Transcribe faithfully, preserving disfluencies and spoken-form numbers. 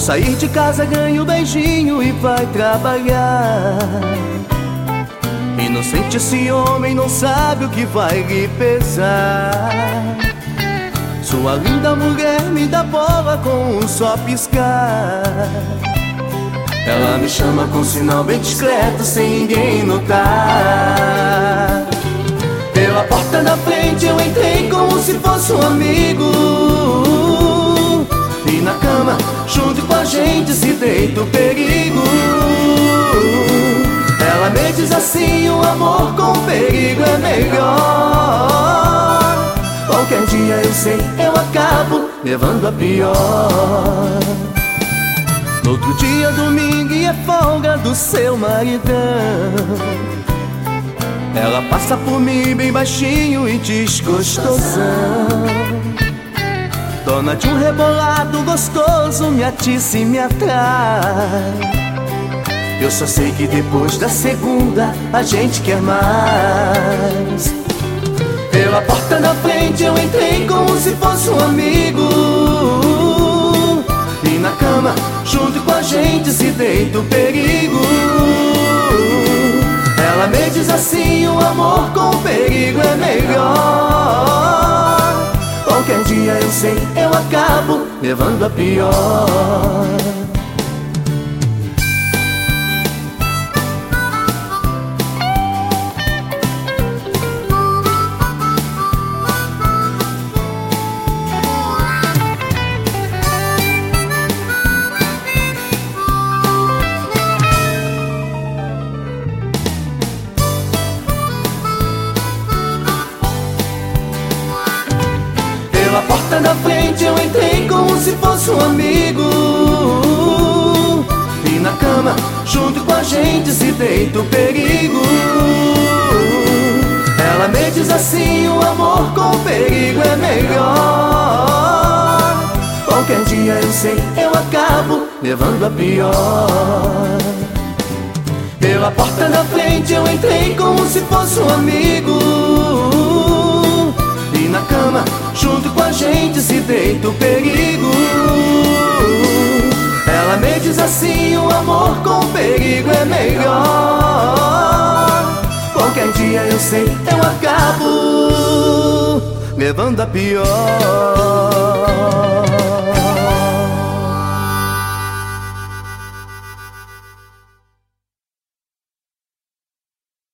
sair de casa ganha um beijinho e vai trabalhar. Inocente esse homem não sabe o que vai lhe pesar. Sua linda mulher me dá bola com um só piscar. Ela me chama com sinal bem discreto, sem ninguém notar. Pela porta da frente eu entrei como se fosse um amigo, e na cama, junto com a gente, se deita o perigo. Ela me diz assim: o amor com perigo é melhor. Qualquer dia eu sei, eu acabo levando a pior. No outro dia, domingo, e é folga do seu maridão. Ela passa por mim bem baixinho e diz gostosão. Dona de um rebolado gostoso, me atiça e me atrai. Eu só sei que depois da segunda a gente quer mais. Pela porta da frente eu entrei como se fosse um amigo, e na cama, junto com a gente, se deita o perigo. Ela me diz assim: o amor com perigo é melhor. Qualquer dia eu sei, eu acabo levando a pior. Pela porta da frente eu entrei como se fosse um amigo, e na cama, junto com a gente, se deita o perigo. Ela me diz assim: o amor com perigo é melhor. Qualquer dia eu sei, eu acabo levando a pior. Pela porta da frente eu entrei como se fosse um amigo, e na cama, junto com a gente, se deita o perigo. Ela me diz assim: o amor com perigo é melhor. Qualquer dia eu sei, eu acabo levando a pior.